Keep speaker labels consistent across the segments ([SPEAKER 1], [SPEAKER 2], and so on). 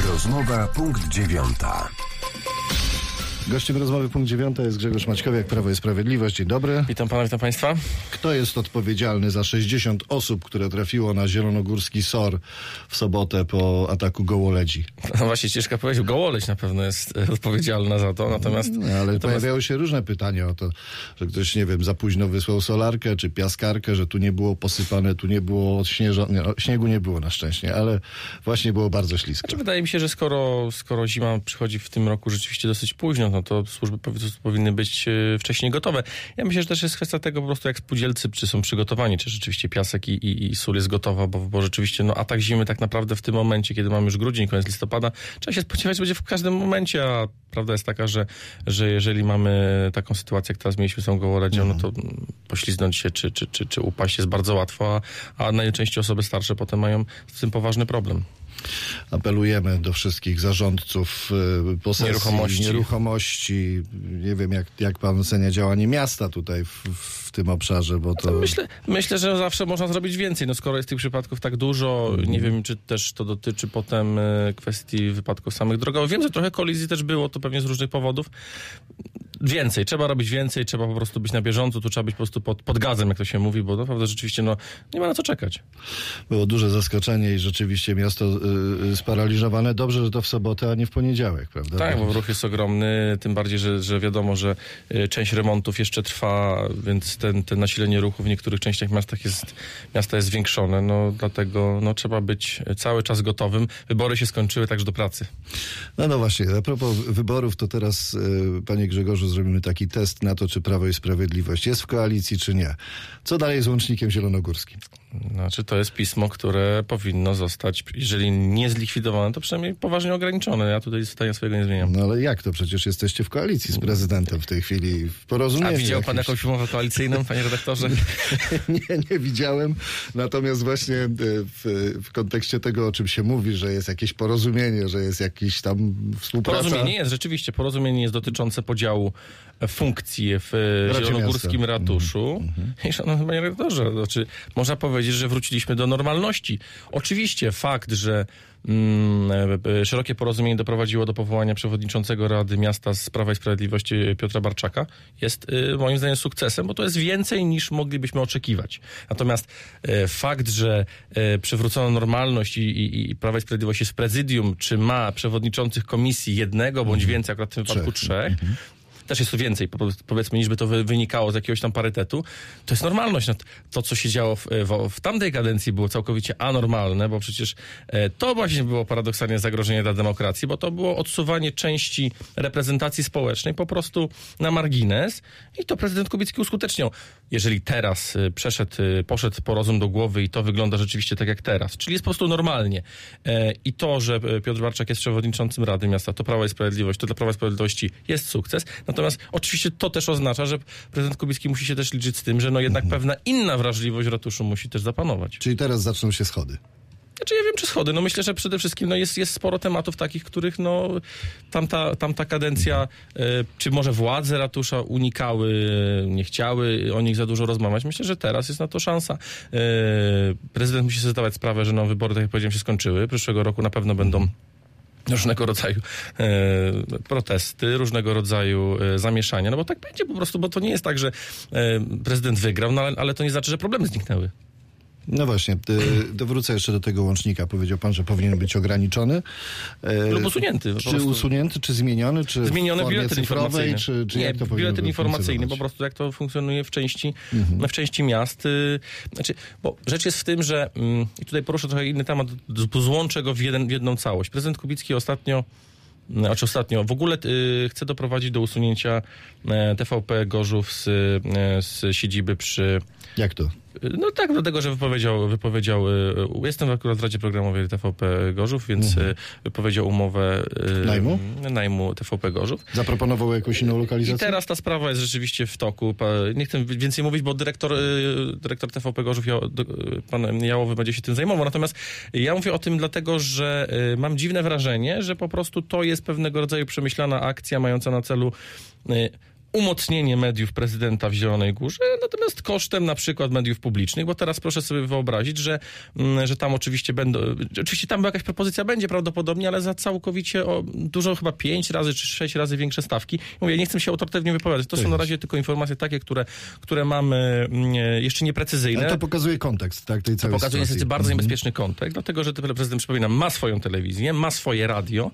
[SPEAKER 1] Rozmowa punkt 9.
[SPEAKER 2] Gościem rozmowy punkt 9 jest Grzegorz Maćkowiak, Prawo i Sprawiedliwość. Dzień dobry.
[SPEAKER 3] Witam pana, witam państwa.
[SPEAKER 2] Kto jest odpowiedzialny za 60 osób, które trafiło na zielonogórski SOR w sobotę po ataku gołoledzi?
[SPEAKER 3] No właśnie, ciężko powiedzieć, Gołoleć na pewno jest odpowiedzialna za to, natomiast...
[SPEAKER 2] Pojawiały się różne pytania o to, że ktoś, nie wiem, za późno wysłał solarkę czy piaskarkę, że tu nie było posypane, tu nie było odśnieżone. No, śniegu nie było na szczęście, ale właśnie było bardzo ślisko.
[SPEAKER 3] Znaczy, wydaje mi się, że skoro zima przychodzi w tym roku rzeczywiście dosyć późno, no to służby powinny być wcześniej gotowe. Ja myślę, że też jest kwestia tego po prostu, jak spółdzielcy czy są przygotowani, czy rzeczywiście piasek i sól jest gotowa, bo rzeczywiście atak zimy tak naprawdę w tym momencie, kiedy mamy już grudzień, koniec listopada, trzeba się spodziewać, że będzie w każdym momencie, a prawda jest taka, że jeżeli mamy taką sytuację, jak teraz mieliśmy z tą gołoledzią, no to poślizgnąć się czy upaść jest bardzo łatwo, a najczęściej osoby starsze potem mają z tym poważny problem.
[SPEAKER 2] Apelujemy do wszystkich zarządców posesji, nieruchomości. Nie wiem, jak pan ocenia działanie miasta tutaj w tym obszarze, bo to...
[SPEAKER 3] Myślę, że zawsze można zrobić więcej. No skoro jest tych przypadków tak dużo, nie wiem, czy też to dotyczy potem kwestii wypadków samych drogowych. Wiem, że trochę kolizji też było, to pewnie z różnych powodów. Więcej, trzeba robić więcej, trzeba po prostu być na bieżąco, tu trzeba być po prostu pod gazem, jak to się mówi, bo naprawdę rzeczywiście nie ma na co czekać.
[SPEAKER 2] Było duże zaskoczenie i rzeczywiście miasto sparaliżowane. Dobrze, że to w sobotę, a nie w poniedziałek, prawda?
[SPEAKER 3] Tak, bo ruch jest ogromny, tym bardziej, że wiadomo, że część remontów jeszcze trwa, więc te nasilenie ruchu w niektórych częściach miasta jest zwiększone, dlatego trzeba być cały czas gotowym. Wybory się skończyły, także do pracy.
[SPEAKER 2] No właśnie, a propos wyborów, to teraz, panie Grzegorzu, zrobimy taki test na to, czy Prawo i Sprawiedliwość jest w koalicji, czy nie. Co dalej z łącznikiem zielonogórskim?
[SPEAKER 3] Znaczy, to jest pismo, które powinno zostać, jeżeli nie zlikwidowane, to przynajmniej poważnie ograniczone. Ja tutaj zdania swojego nie zmieniam.
[SPEAKER 2] No ale jak to? Przecież jesteście w koalicji z prezydentem w tej chwili, w porozumieniu.
[SPEAKER 3] A widział pan jakąś umowę koalicyjną, panie redaktorze?
[SPEAKER 2] Nie widziałem. Natomiast właśnie w kontekście tego, o czym się mówi, że jest jakieś porozumienie, że jest jakiś tam współpraca.
[SPEAKER 3] Porozumienie jest, rzeczywiście. Porozumienie jest dotyczące podziału funkcji w zielonogórskim ratuszu. I szanowny panie redaktorze, można powiedzieć, że wróciliśmy do normalności. Oczywiście fakt, że szerokie porozumienie doprowadziło do powołania przewodniczącego Rady Miasta z Prawa i Sprawiedliwości Piotra Barczaka jest moim zdaniem sukcesem, bo to jest więcej niż moglibyśmy oczekiwać. Natomiast fakt, że przywrócono normalność i Prawa i Sprawiedliwość jest w prezydium, czy ma przewodniczących komisji jednego bądź więcej, akurat w tym wypadku trzech, też jest to więcej, powiedzmy, niż by to wynikało z jakiegoś tam parytetu, to jest normalność. To, co się działo w tamtej kadencji, było całkowicie anormalne, bo przecież to właśnie było paradoksalnie zagrożenie dla demokracji, bo to było odsuwanie części reprezentacji społecznej po prostu na margines i to prezydent Kubicki uskuteczniał. Jeżeli teraz poszedł po rozum do głowy i to wygląda rzeczywiście tak jak teraz, czyli jest po prostu normalnie. I to, że Piotr Barczak jest przewodniczącym Rady Miasta, to Prawo i Sprawiedliwość, to dla Prawa i Sprawiedliwości jest sukces. Natomiast oczywiście to też oznacza, że prezydent Kubicki musi się też liczyć z tym, że jednak pewna inna wrażliwość ratuszu musi też zapanować.
[SPEAKER 2] Czyli teraz zaczną się schody.
[SPEAKER 3] Znaczy, ja wiem, czy schody. Myślę, że przede wszystkim jest sporo tematów takich, których tamta kadencja, czy może władze ratusza unikały, nie chciały o nich za dużo rozmawiać. Myślę, że teraz jest na to szansa. Prezydent musi sobie zdawać sprawę, że wybory, tak jak powiedziałem, się skończyły. Przyszłego roku na pewno będą różnego rodzaju protesty, różnego rodzaju zamieszania, bo tak będzie po prostu, bo to nie jest tak, że prezydent wygrał, ale to nie znaczy, że problemy zniknęły.
[SPEAKER 2] No właśnie, wrócę jeszcze do tego łącznika. Powiedział pan, że powinien być ograniczony.
[SPEAKER 3] Lub usunięty.
[SPEAKER 2] Czy usunięty, czy zmieniony, czy
[SPEAKER 3] zmieniony
[SPEAKER 2] w formie cyfrowej, czy
[SPEAKER 3] nie,
[SPEAKER 2] jak to powinno
[SPEAKER 3] biuletyn informacyjny,
[SPEAKER 2] funkcjonować?
[SPEAKER 3] po prostu jak to funkcjonuje w części miast. Bo rzecz jest w tym, że i tutaj poruszę trochę inny temat, złączę go w jedną całość. Prezydent Kubicki ostatnio w ogóle chce doprowadzić do usunięcia TVP Gorzów z siedziby przy...
[SPEAKER 2] Jak to?
[SPEAKER 3] No tak, dlatego, że wypowiedział jestem akurat w Radzie Programowej TVP Gorzów, więc wypowiedział umowę najmu TVP Gorzów.
[SPEAKER 2] Zaproponował jakąś inną lokalizację?
[SPEAKER 3] I teraz ta sprawa jest rzeczywiście w toku. Nie chcę więcej mówić, bo dyrektor TVP Gorzów, pan Jałowy, będzie się tym zajmował. Natomiast ja mówię o tym dlatego, że mam dziwne wrażenie, że po prostu to jest pewnego rodzaju przemyślana akcja mająca na celu umocnienie mediów prezydenta w Zielonej Górze, natomiast kosztem na przykład mediów publicznych, bo teraz proszę sobie wyobrazić, że tam oczywiście tam jakaś propozycja będzie prawdopodobnie, ale za całkowicie dużo, chyba 5 razy czy 6 razy większe stawki. Mówię, nie chcę się autorytatywnie wypowiadać. To są na razie tylko informacje takie, które mamy jeszcze nieprecyzyjne.
[SPEAKER 2] Ale to pokazuje kontekst, tak, tej całej
[SPEAKER 3] To pokazuje niestety
[SPEAKER 2] sytuacji.
[SPEAKER 3] bardzo niebezpieczny kontekst, dlatego że prezydent, przypominam, ma swoją telewizję, ma swoje radio,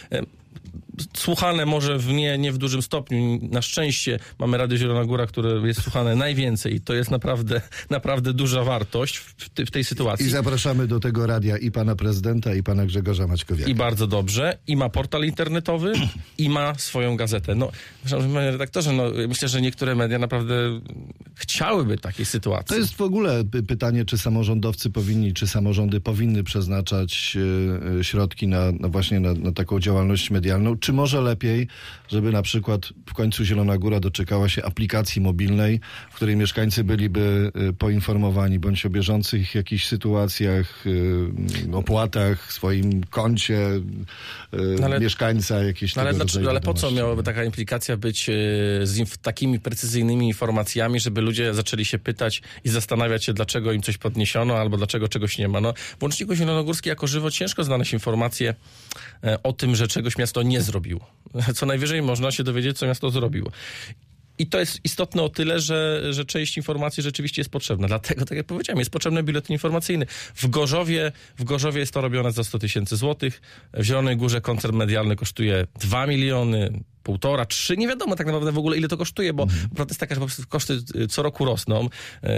[SPEAKER 3] słuchane może nie w dużym stopniu. Na szczęście mamy Radio Zielona Góra, które jest słuchane najwięcej i to jest naprawdę duża wartość w tej sytuacji.
[SPEAKER 2] I zapraszamy do tego radia i pana prezydenta, i pana Grzegorza Maćkowiaka.
[SPEAKER 3] I bardzo dobrze. I ma portal internetowy, i ma swoją gazetę. Panie redaktorze, myślę, że niektóre media naprawdę chciałyby takiej sytuacji.
[SPEAKER 2] To jest w ogóle pytanie, czy samorządowcy czy samorządy powinny przeznaczać środki właśnie na taką działalność medialną, czy może lepiej, żeby na przykład w końcu Zielona Góra doczekała się aplikacji mobilnej, w której mieszkańcy byliby poinformowani bądź o bieżących jakichś sytuacjach, opłatach, swoim koncie mieszkańca, jakieś tego rodzaju
[SPEAKER 3] ale po co miałaby taka aplikacja być z takimi precyzyjnymi informacjami, żeby ludzie zaczęli się pytać i zastanawiać się, dlaczego im coś podniesiono, albo dlaczego czegoś nie ma. W Łączniku Zielonogórskim jako żywo ciężko znaleźć informacje o tym, że czegoś miasto nie zrobiło. Co najwyżej można się dowiedzieć, co miasto zrobiło. I to jest istotne o tyle, że część informacji rzeczywiście jest potrzebna. Dlatego, tak jak powiedziałem, jest potrzebny biuletyn informacyjny. W Gorzowie jest to robione za 100 000 złotych. W Zielonej Górze koncert medialny kosztuje 2 miliony, 1,5, 3, nie wiadomo tak naprawdę w ogóle, ile to kosztuje, bo prawda jest taka, że po prostu koszty co roku rosną.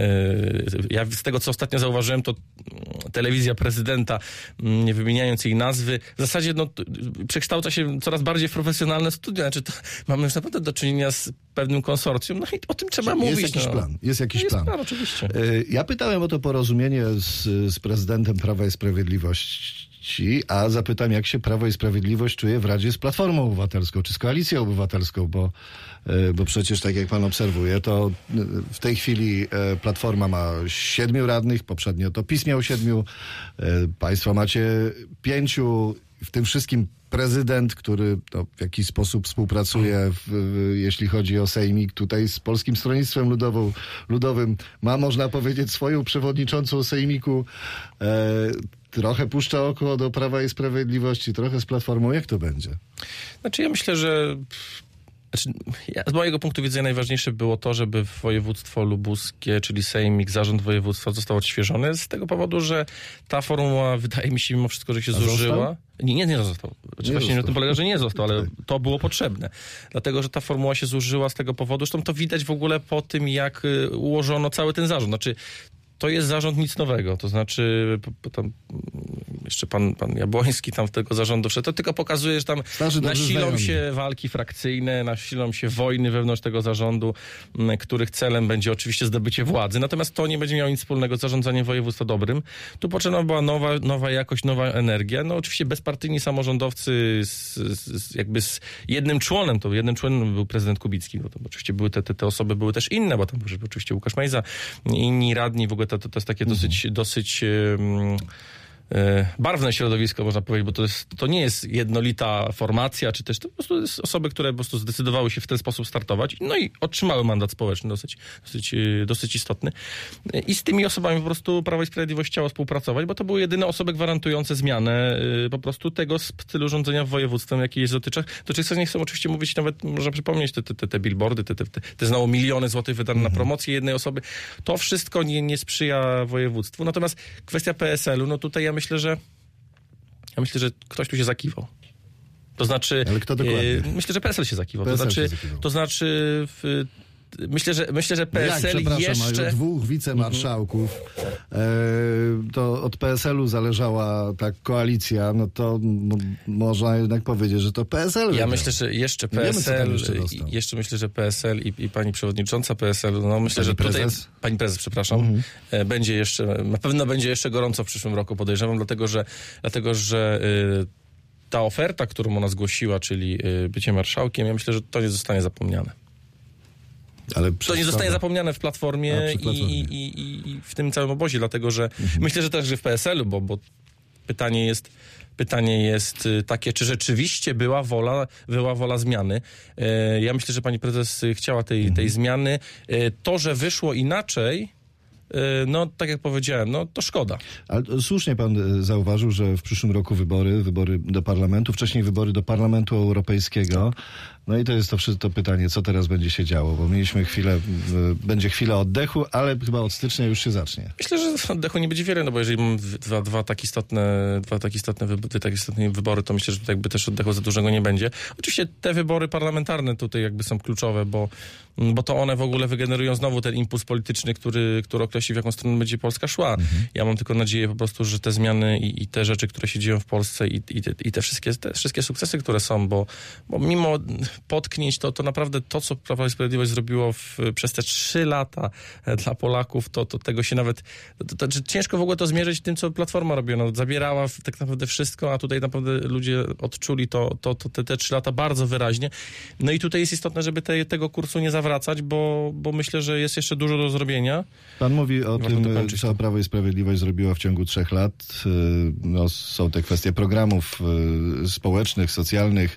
[SPEAKER 3] Ja z tego, co ostatnio zauważyłem, to telewizja prezydenta, nie wymieniając jej nazwy, w zasadzie przekształca się coraz bardziej w profesjonalne studia. Znaczy, mamy już naprawdę do czynienia z pewnym konsorcjum, i o tym trzeba mówić.
[SPEAKER 2] Jest jakiś plan. Jest plan,
[SPEAKER 3] oczywiście.
[SPEAKER 2] Ja pytałem o to porozumienie z prezydentem Prawa i Sprawiedliwości, a zapytam, jak się Prawo i Sprawiedliwość czuje w Radzie z Platformą Obywatelską, czy z Koalicją Obywatelską, bo przecież, tak jak pan obserwuje, to w tej chwili Platforma ma 7 radnych, poprzednio to PiS miał 7, państwo macie 5, w tym wszystkim prezydent, który w jakiś sposób współpracuje, jeśli chodzi o sejmik, tutaj z Polskim Stronnictwem Ludowym, ma, można powiedzieć, swoją przewodniczącą sejmiku, trochę puszcza oko do Prawa i Sprawiedliwości, trochę z Platformą. Jak to będzie?
[SPEAKER 3] Ja myślę, że z mojego punktu widzenia najważniejsze było to, żeby województwo lubuskie, czyli sejmik, zarząd województwa został odświeżony z tego powodu, że ta formuła, wydaje mi się mimo wszystko, że się zużyła. Nie został. Właśnie na tym polega, że nie został, ale to było potrzebne. Dlatego, że ta formuła się zużyła z tego powodu, zresztą to widać w ogóle po tym, jak ułożono cały ten zarząd. To jest zarząd nic nowego, to znaczy tam jeszcze pan Jabłoński tam w tego zarządu wszedł, to tylko pokazuje, że tam nasilą się walki frakcyjne, nasilą się wojny wewnątrz tego zarządu, których celem będzie oczywiście zdobycie władzy, natomiast to nie będzie miało nic wspólnego z zarządzaniem województwa dobrym. Tu potrzebna była nowa jakość, nowa energia. Oczywiście bezpartyjni samorządowcy z jednym członem, to jednym członem był prezydent Kubicki, bo to oczywiście były te osoby były też inne, bo tam był oczywiście Łukasz Mejza, inni radni, w ogóle to jest takie dosyć barwne środowisko, można powiedzieć, bo to nie jest jednolita formacja, czy też to po prostu jest osoby, które po prostu zdecydowały się w ten sposób startować, i otrzymały mandat społeczny dosyć istotny. I z tymi osobami po prostu Prawo i Sprawiedliwość chciało współpracować, bo to były jedyne osoby gwarantujące zmianę po prostu tego stylu rządzenia województwem, jaki jest dotyczach. Nie chcę oczywiście mówić, nawet można przypomnieć te billboardy, te znowu miliony złotych wydane na promocję jednej osoby. To wszystko nie sprzyja województwu. Natomiast kwestia PSL-u, tutaj ja myślę, że ktoś tu się zakiwał. To znaczy...
[SPEAKER 2] Ale kto dokładnie?
[SPEAKER 3] Myślę, że PSL się zakiwał. Myślę, że PSL jeszcze...
[SPEAKER 2] Mają 2 wicemarszałków. To od PSL-u zależała ta koalicja, to można jednak powiedzieć, że to PSL.
[SPEAKER 3] Ja myślę, że jeszcze PSL, myślę, że PSL i pani przewodnicząca PSL, myślę, że tutaj... Pani prezes, przepraszam. Będzie jeszcze, na pewno będzie jeszcze gorąco w przyszłym roku, podejrzewam, dlatego, że ta oferta, którą ona zgłosiła, czyli bycie marszałkiem, ja myślę, że to nie zostanie zapomniane. To nie zostanie zapomniane w Platformie i w tym całym obozie, dlatego że myślę, że też w PSL-u, bo Pytanie jest takie, czy rzeczywiście była wola zmiany. Ja myślę, że pani prezes chciała tej zmiany. To, że wyszło inaczej, no tak jak powiedziałem, no to szkoda.
[SPEAKER 2] Ale słusznie pan zauważył, że w przyszłym roku wybory do parlamentu, wcześniej wybory do Parlamentu Europejskiego. No i to jest to pytanie, co teraz będzie się działo, bo mieliśmy będzie chwila oddechu, ale chyba od stycznia już się zacznie.
[SPEAKER 3] Myślę, że oddechu nie będzie wiele, no bo jeżeli mamy dwa tak istotne wybory, to myślę, że jakby też oddechu za dużego nie będzie. Oczywiście te wybory parlamentarne tutaj jakby są kluczowe, bo to one w ogóle wygenerują znowu ten impuls polityczny, który określi, w jaką stronę będzie Polska szła. Ja mam tylko nadzieję po prostu, że te zmiany i te rzeczy, które się dzieją w Polsce i te wszystkie sukcesy, które są, bo mimo potknięć, to naprawdę to, co Prawo i Sprawiedliwość zrobiło przez te 3 lata dla Polaków, to tego się nawet... ciężko w ogóle to zmierzyć tym, co Platforma robiła. No, zabierała tak naprawdę wszystko, a tutaj naprawdę ludzie odczuli te 3 lata bardzo wyraźnie. No i tutaj jest istotne, żeby tego kursu nie zawracać, bo myślę, że jest jeszcze dużo do zrobienia.
[SPEAKER 2] Pan mówi o tym, co Prawo i Sprawiedliwość zrobiło w ciągu 3 lat. No, są te kwestie programów społecznych, socjalnych,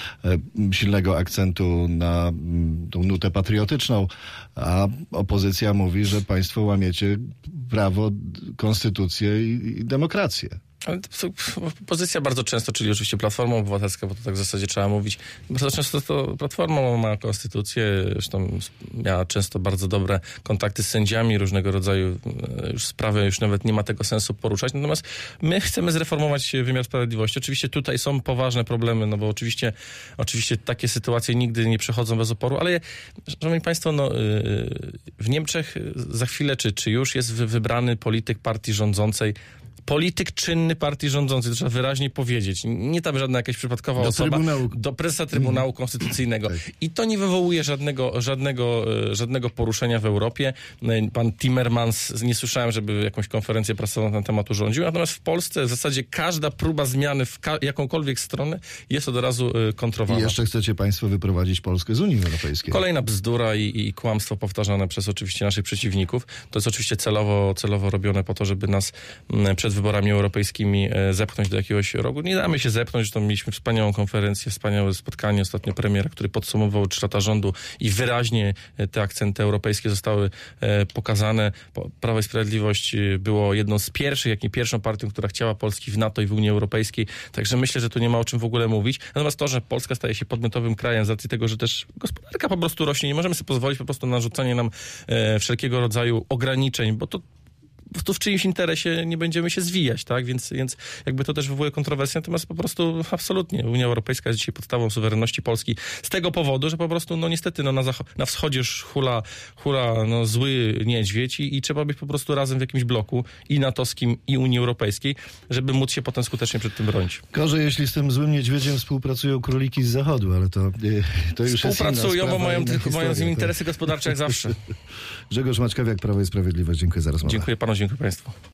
[SPEAKER 2] silnego akcentu na tą nutę patriotyczną, a opozycja mówi, że państwo łamiecie prawo, konstytucję i demokrację.
[SPEAKER 3] Ale opozycja bardzo często, czyli oczywiście Platforma Obywatelska, bo to tak w zasadzie trzeba mówić, bardzo często to Platforma ma konstytucję, zresztą miała często bardzo dobre kontakty z sędziami, różnego rodzaju już sprawy, już nawet nie ma tego sensu poruszać. Natomiast my chcemy zreformować wymiar sprawiedliwości. Oczywiście tutaj są poważne problemy, no bo oczywiście takie sytuacje nigdy nie przechodzą bez oporu, ale szanowni państwo, no, w Niemczech za chwilę, czy już jest wybrany polityk partii rządzącej, polityk czynny partii rządzącej, to trzeba wyraźnie powiedzieć. Nie tam żadna jakaś przypadkowa osoba. Do prezesa Trybunału Konstytucyjnego. Tak. I to nie wywołuje żadnego poruszenia w Europie. Pan Timmermans, nie słyszałem, żeby jakąś konferencję prasową na ten temat urządził. Natomiast w Polsce w zasadzie każda próba zmiany w jakąkolwiek stronę jest od razu kontrowana.
[SPEAKER 2] I jeszcze chcecie państwo wyprowadzić Polskę z Unii Europejskiej.
[SPEAKER 3] Kolejna bzdura i kłamstwo powtarzane przez oczywiście naszych przeciwników. To jest oczywiście celowo robione po to, żeby nas przed wyborami europejskimi zepchnąć do jakiegoś rogu. Nie damy się zepchnąć, to mieliśmy wspaniałą konferencję, wspaniałe spotkanie, ostatnio premiera, który podsumował 3 lata rządu i wyraźnie te akcenty europejskie zostały pokazane. Prawo i Sprawiedliwość było jedną z pierwszych, jak nie pierwszą partią, która chciała Polski w NATO i w Unii Europejskiej, także myślę, że tu nie ma o czym w ogóle mówić. Natomiast to, że Polska staje się podmiotowym krajem z racji tego, że też gospodarka po prostu rośnie, nie możemy sobie pozwolić po prostu na rzucanie nam wszelkiego rodzaju ograniczeń, bo to w czyimś interesie nie będziemy się zwijać, tak? Więc jakby to też wywołuje kontrowersję, natomiast po prostu absolutnie Unia Europejska jest dzisiaj podstawą suwerenności Polski z tego powodu, że po prostu, no niestety, no na wschodzie hula no, zły niedźwiedź i trzeba być po prostu razem w jakimś bloku i natowskim, i Unii Europejskiej, żeby móc się potem skutecznie przed tym bronić.
[SPEAKER 2] Gorzej, jeśli z tym złym niedźwiedziem współpracują króliki z zachodu, ale to już
[SPEAKER 3] współpracują, bo mają z nim interesy gospodarcze jak zawsze.
[SPEAKER 2] Grzegorz Maćkowiak, Prawo i Sprawiedliwość. Dziękuję za rozmowę.
[SPEAKER 3] Dziękuję panu, dziękuję państwu.